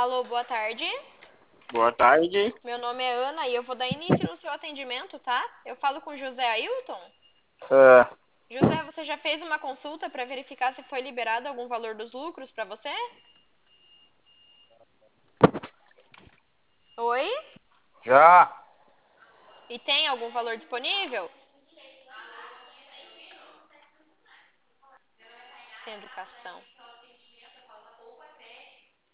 Alô, boa tarde. Boa tarde. Meu nome é Ana e eu vou dar início no seu atendimento, tá? Eu falo com José Ailton. É, José, você já fez uma consulta para verificar se foi liberado algum valor dos lucros para você? Oi? já. E tem algum valor disponível? Sem educação.